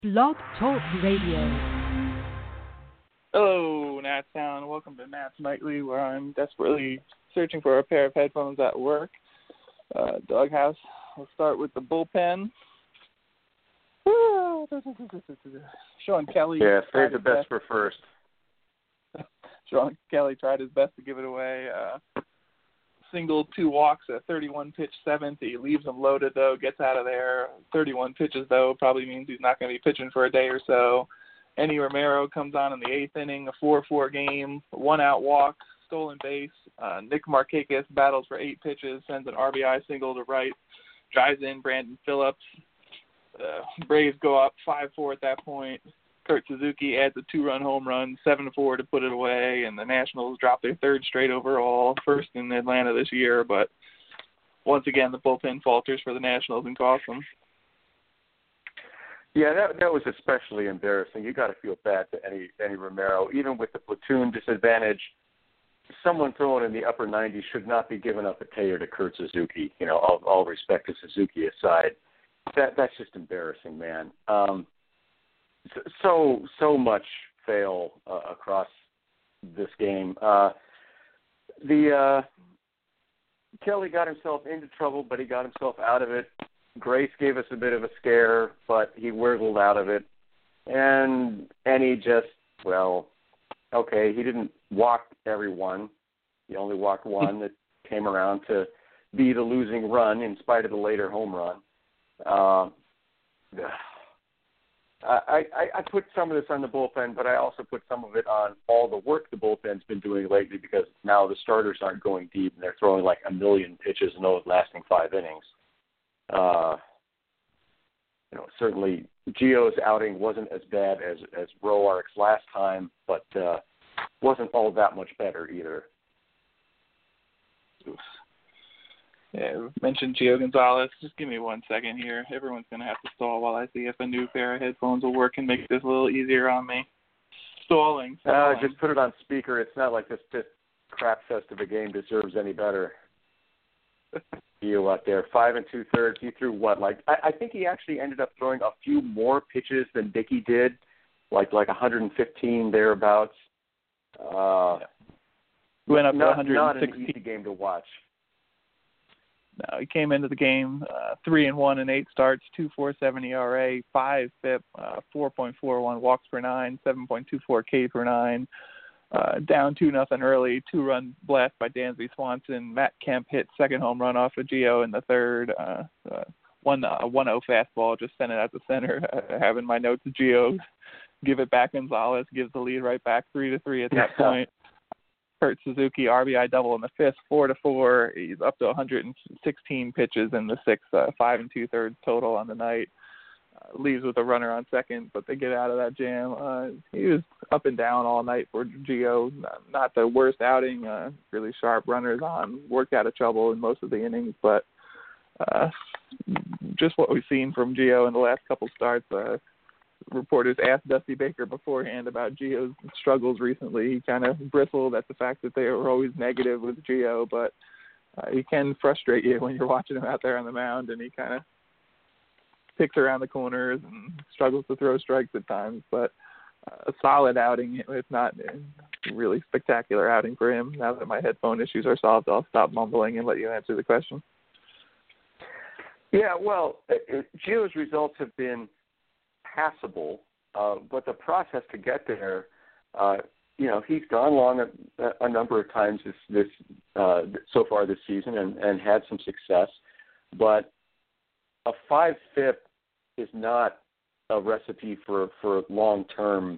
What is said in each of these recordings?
Blog Talk Radio. Hello, Nats Town. Welcome to Nats Nightly, where I'm desperately searching for a pair of headphones at work. Doghouse. We'll start with the bullpen. Sean Kelly. Yeah, save the best for first. Sean Kelly tried his best to give it away. Single, 2 walks, a 31-pitch seventh. He leaves him loaded, though, gets out of there. 31 pitches, though, probably means he's not going to be pitching for a day or so. Enny Romero comes on in the 8th inning, a 4-4 game, 1-out walk, stolen base. Nick Markakis battles for 8 pitches, sends an RBI single to right, drives in Brandon Phillips. Braves go up 5-4 at that point. Kurt Suzuki adds a 2-run home run, 7-4 to put it away, and the Nationals drop their 3rd straight overall, first in Atlanta this year. But once again, the bullpen falters for the Nationals and costs them. Yeah, that was especially embarrassing. You got to feel bad to Enny Romero. Even with the platoon disadvantage, someone throwing in the upper 90s should not be giving up a K to Kurt Suzuki. You know, all respect to Suzuki aside, that's just embarrassing, man. So much fail across this game. Kelly got himself into trouble, but he got himself out of it. Grace gave us a bit of a scare, but he wiggled out of it. And he just, well, okay, he didn't walk everyone. He only walked one that came around to be the losing run in spite of the later home run. I put some of this on the bullpen, but I also put some of it on all the work the bullpen's been doing lately, because now the starters aren't going deep and they're throwing like 1 million pitches and those lasting 5 innings. Certainly Gio's outing wasn't as bad as Roark's last time, but wasn't all that much better either. Yeah, we mentioned Gio Gonzalez. Just give me 1 second here. Everyone's going to have to stall while I see if a new pair of headphones will work and make this a little easier on me. Stalling. Just put it on speaker. It's not like this crap fest of a game deserves any better. Gio out there, 5 2/3. He threw what? I think he actually ended up throwing a few more pitches than Dickey did, like 115 thereabouts. Went up to 116. Not an easy game to watch. No, he came into the game 3-1 in 8 starts, 2.47 ERA, 5 FIP, 4.41 walks per 9, 7.24 K per 9. Down 2-0 early, 2-run blast by Dansby Swanson. Matt Kemp hit second home run off of Gio in the 3rd. 1-0 fastball, just sent it out the center. I have in my notes Gio give it back. Gonzalez gives the lead right back, 3-3 at that point. Kurt Suzuki RBI double in the 5th, 4-4. He's up to 116 pitches in the 6th, 5 2/3 total on the night. Leaves with a runner on second, but they get out of that jam. He was up and down all night for Gio. Not the worst outing. Really sharp runners on. Worked out of trouble in most of the innings, but just what we've seen from Gio in the last couple starts. Reporters asked Dusty Baker beforehand about Gio's struggles recently. He kind of bristled at the fact that they were always negative with Gio, but he can frustrate you when you're watching him out there on the mound, and he kind of picks around the corners and struggles to throw strikes at times. But a solid outing. It's not a really spectacular outing for him. Now that my headphone issues are solved, I'll stop mumbling and let you answer the question. Yeah, well, Gio's results have been passable, but the process to get there, he's gone long a number of times this so far this season and had some success, but a 5 FIP is not a recipe for long-term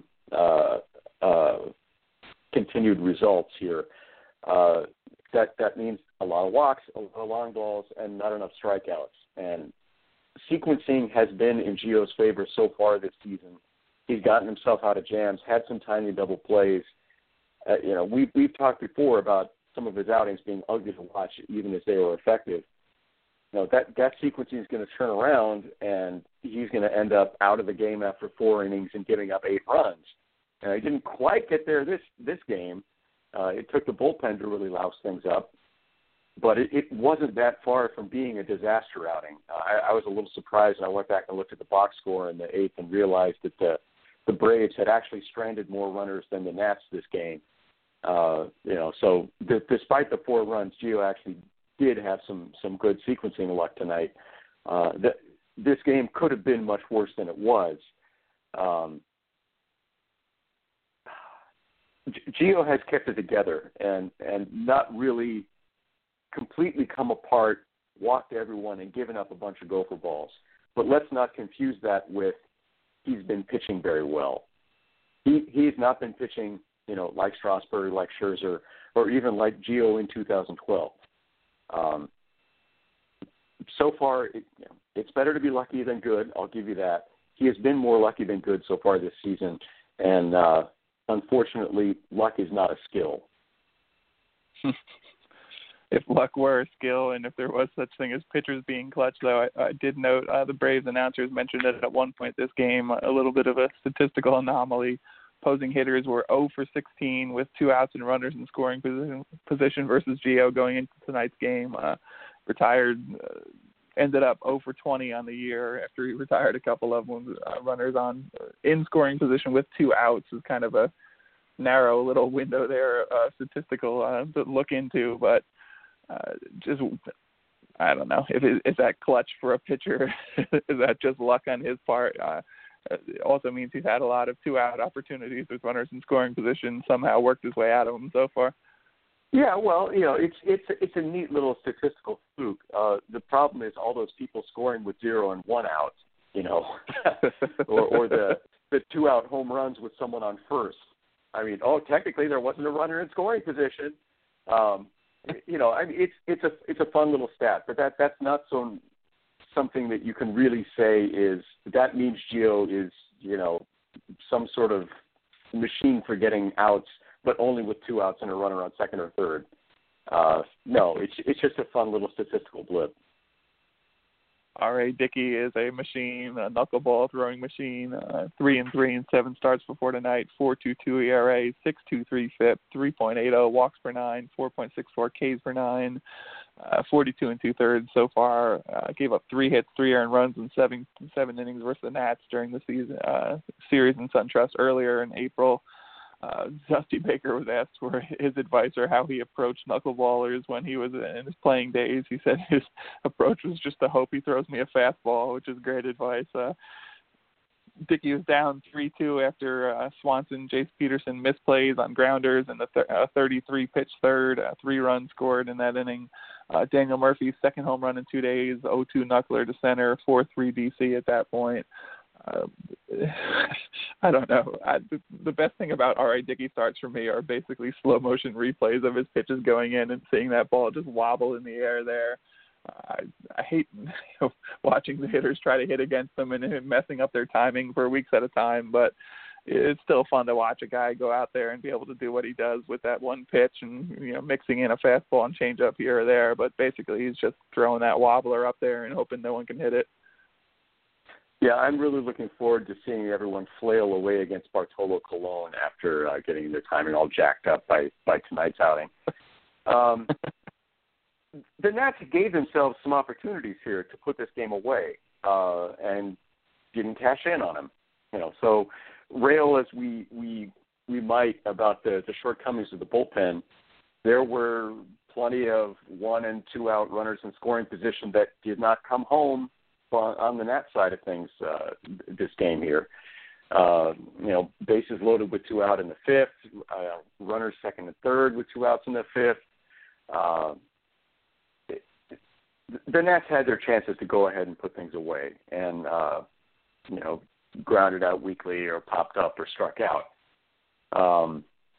continued results here. That means a lot of walks, a lot of long balls, and not enough strikeouts. And sequencing has been in Gio's favor so far this season. He's gotten himself out of jams, had some tiny double plays. We've talked before about some of his outings being ugly to watch, even as they were effective. That sequencing is going to turn around, and he's going to end up out of the game after 4 innings and giving up 8 runs. And he didn't quite get there this game. It took the bullpen to really louse things up. but it wasn't that far from being a disaster outing. I was a little surprised, and I went back and looked at the box score in the eighth and realized that the Braves had actually stranded more runners than the Nats this game. So despite the 4 runs, Gio actually did have some good sequencing luck tonight. This game could have been much worse than it was. Gio has kept it together and not really completely come apart, walked everyone, and given up a bunch of gopher balls. But let's not confuse that with he's been pitching very well. He's not been pitching, like Strasburg, like Scherzer, or even like Gio in 2012. So far, it's better to be lucky than good. I'll give you that. He has been more lucky than good so far this season, and unfortunately, luck is not a skill. If luck were a skill, and if there was such thing as pitchers being clutch, though, I did note the Braves announcers mentioned it at one point this game, a little bit of a statistical anomaly. Opposing hitters were 0 for 16 with 2 outs and runners in scoring position versus Gio going into tonight's game. Ended up 0 for 20 on the year after he retired a couple of them. Runners in scoring position with 2 outs is kind of a narrow little window there, statistical to look into, but I don't know. Is that clutch for a pitcher? Is that just luck on his part? It also means he's had a lot of 2-out opportunities with runners in scoring position, somehow worked his way out of them so far. Yeah, well, it's a neat little statistical fluke. The problem is all those people scoring with 0 and 1 out, or the 2-out home runs with someone on first. I mean, technically there wasn't a runner in scoring position. It's a fun little stat, but that's not something that you can really say that means Gio is, some sort of machine for getting outs, but only with 2 outs and a runner on second or third. No, it's just a fun little statistical blip. R.A. Dickey is a machine, a knuckleball throwing machine. 3-3 in 7 starts before tonight. 4.22 ERA, 6.23 FIP, 3.80 walks per 9, 4.64 Ks per 9. 42 2/3 so far. Gave up 3 hits, 3 earned runs in 7 innings versus the Nats during the season series in SunTrust earlier in April. Dusty Baker was asked for his advice or how he approached knuckleballers when he was in his playing days. He said his approach was just to hope he throws me a fastball, which is great advice. Dickey was down 3-2 after Swanson, Jace Peterson misplays on grounders in the 33-pitch third. 3 runs scored in that inning. Daniel Murphy's second home run in 2 days, 0-2 knuckler to center, 4-3 DC at that point. I don't know. The best thing about R.A. Dickey starts for me are basically slow motion replays of his pitches going in and seeing that ball just wobble in the air there. I hate watching the hitters try to hit against them and messing up their timing for weeks at a time, but it's still fun to watch a guy go out there and be able to do what he does with that one pitch and, mixing in a fastball and change up here or there. But basically he's just throwing that wobbler up there and hoping no one can hit it. Yeah, I'm really looking forward to seeing everyone flail away against Bartolo Colon after getting their timing all jacked up by tonight's outing. The Nats gave themselves some opportunities here to put this game away and didn't cash in on them. So rail as we might about the shortcomings of the bullpen, there were plenty of 1 and 2 out runners in scoring position that did not come home on the Nats side of things this game here. Bases loaded with 2 out in the 5th, runners second and third with 2 outs in the 5th. The Nats had their chances to go ahead and put things away and, grounded out weakly or popped up or struck out.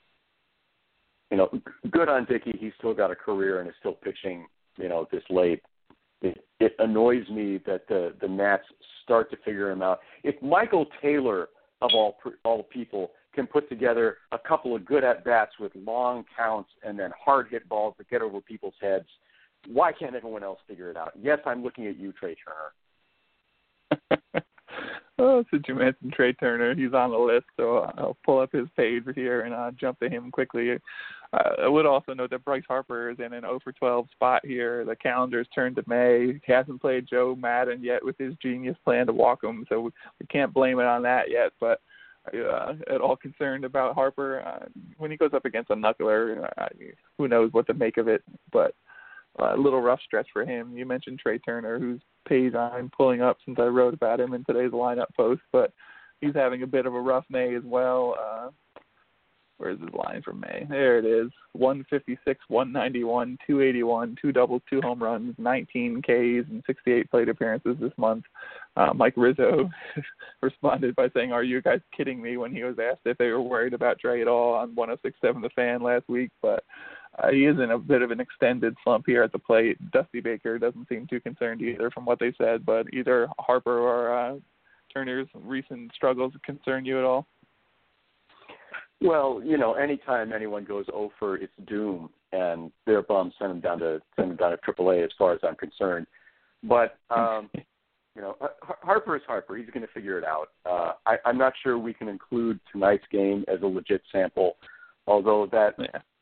Good on Dickey. He's still got a career and is still pitching, this late. It annoys me that the Nats start to figure him out. If Michael Taylor, of all people, can put together a couple of good at-bats with long counts and then hard hit balls that get over people's heads, why can't everyone else figure it out? Yes, I'm looking at you, Trey Turner. Oh, since you mentioned Trey Turner, he's on the list, so I'll pull up his page here and jump to him quickly. I would also note that Bryce Harper is in an 0 for 12 spot here. The calendar's turned to May. He hasn't played Joe Madden yet with his genius plan to walk him, so we can't blame it on that yet. But at all concerned about Harper, when he goes up against a knuckler, who knows what to make of it. But a little rough stretch for him. You mentioned Trey Turner, whose page I'm pulling up since I wrote about him in today's lineup post, but he's having a bit of a rough May as well. Where's his line from May? There it is. 156, 191, 281, 2 doubles, 2 home runs, 19 Ks, and 68 plate appearances this month. Mike Rizzo responded by saying, "Are you guys kidding me?" when he was asked if they were worried about Trey at all on 106.7 The Fan last week. But he is in a bit of an extended slump here at the plate. Dusty Baker doesn't seem too concerned either from what they said, but either Harper or Turner's recent struggles concern you at all? Well, anytime anyone goes 0 for, it's doom, and their bums send them down to AAA as far as I'm concerned. But Harper is Harper. He's going to figure it out. I'm not sure we can include tonight's game as a legit sample, although that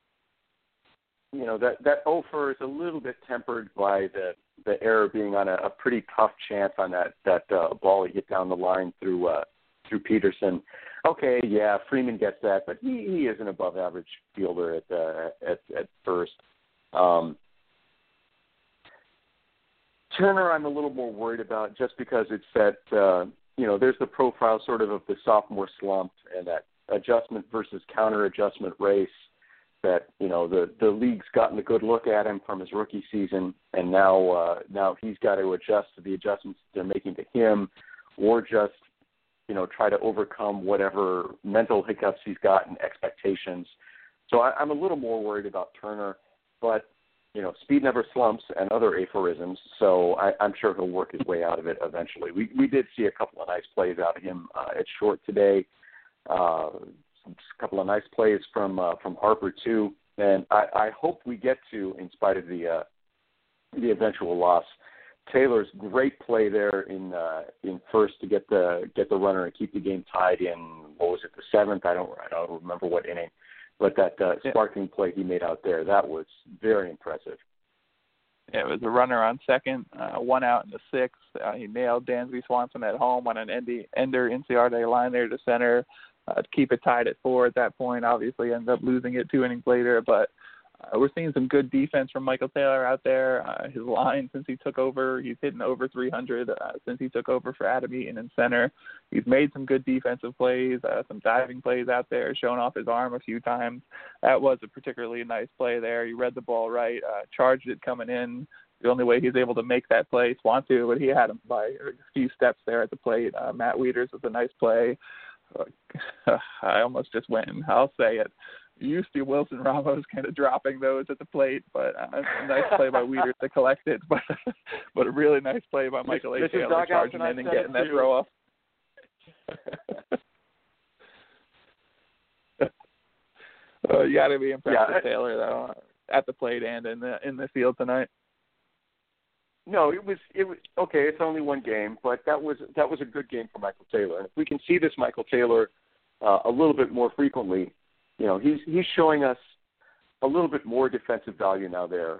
0 for is a little bit tempered by the error being on a pretty tough chance on that ball he hit down the line through Peterson. Okay, yeah, Freeman gets that, but he is an above-average fielder at first. Turner, I'm a little more worried about just because it's that there's the profile sort of the sophomore slump and that adjustment versus counter adjustment race that the league's gotten a good look at him from his rookie season, and now he's got to adjust to the adjustments they're making to him, or just try to overcome whatever mental hiccups he's got and expectations. So I'm a little more worried about Turner, but, speed never slumps and other aphorisms, so I'm sure he'll work his way out of it eventually. We did see a couple of nice plays out of him at short today, a couple of nice plays from Harper, too, and I hope we get to, in spite of the eventual loss, Taylor's great play there in first to get the runner and keep the game tied in. What was it, the 7th? I don't remember what inning, but that sparking play he made out there, that was very impressive. Yeah, it was a runner on second, 1 out in the 6th. He nailed Dansby Swanson at home on an Ender Inciarte line there to center to keep it tied at 4 at that point. Obviously, ended up losing it 2 innings later, but we're seeing some good defense from Michael Taylor out there. His line since he took over, he's hitting over 300 since he took over for Adam Eaton in center. He's made some good defensive plays, some diving plays out there, showing off his arm a few times. That was a particularly nice play there. He read the ball right, charged it coming in. The only way he's able to make that play, Swanson, but he had him by a few steps there at the plate. Matt Wieters was a nice play. I almost just went, and I'll say it. You used to see Wilson Ramos kind of dropping those at the plate, but a nice play by Wieters to collect it, but a really nice play by Michael A. Taylor charging in and getting that throw off. You got to be impressed with Taylor though, at the plate and in the field tonight. No, it was okay. It's only one game, but that was a good game for Michael Taylor. And if we can see this Michael Taylor a little bit more frequently, he's showing us a little bit more defensive value now there.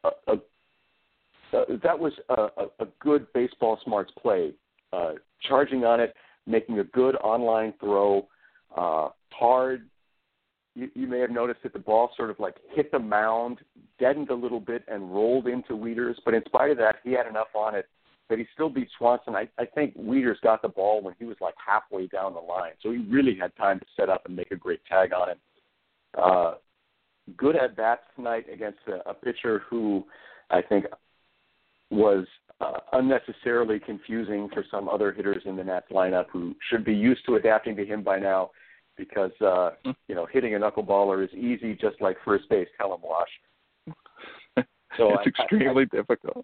That was a good baseball smarts play, charging on it, making a good online throw, hard. You may have noticed that the ball sort of like hit the mound, deadened a little bit, and rolled into Wieters. But in spite of that, he had enough on it that he still beat Swanson. I think Wieters got the ball when he was like halfway down the line. So he really had time to set up and make a great tag on it. Good at bats tonight against a pitcher who I think was unnecessarily confusing for some other hitters in the Nats lineup who should be used to adapting to him by now, because hitting a knuckleballer is easy, just like first base. Tell him, Wash. So it's extremely difficult.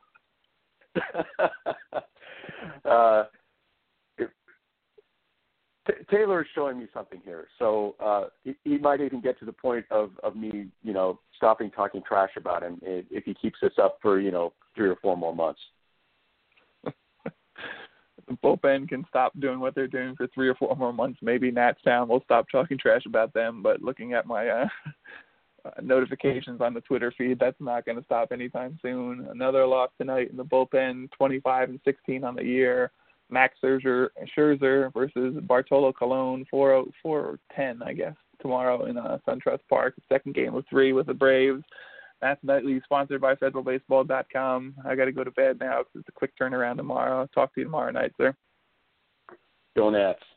Taylor is showing me something here, so he might even get to the point of me, stopping talking trash about him if he keeps this up for 3 or 4 more months. the bullpen can stop doing what they're doing for 3 or 4 more months, maybe Nats Town will stop talking trash about them. But looking at my notifications on the Twitter feed, that's not going to stop anytime soon. Another loss tonight in the bullpen, 25-16 on the year. Max Scherzer versus Bartolo Colon, 4-10, I guess, tomorrow in SunTrust Park. Second game of 3 with the Braves. That's nightly sponsored by FederalBaseball.com. I got to go to bed now because it's a quick turnaround tomorrow. I'll talk to you tomorrow night, sir. Go Nats.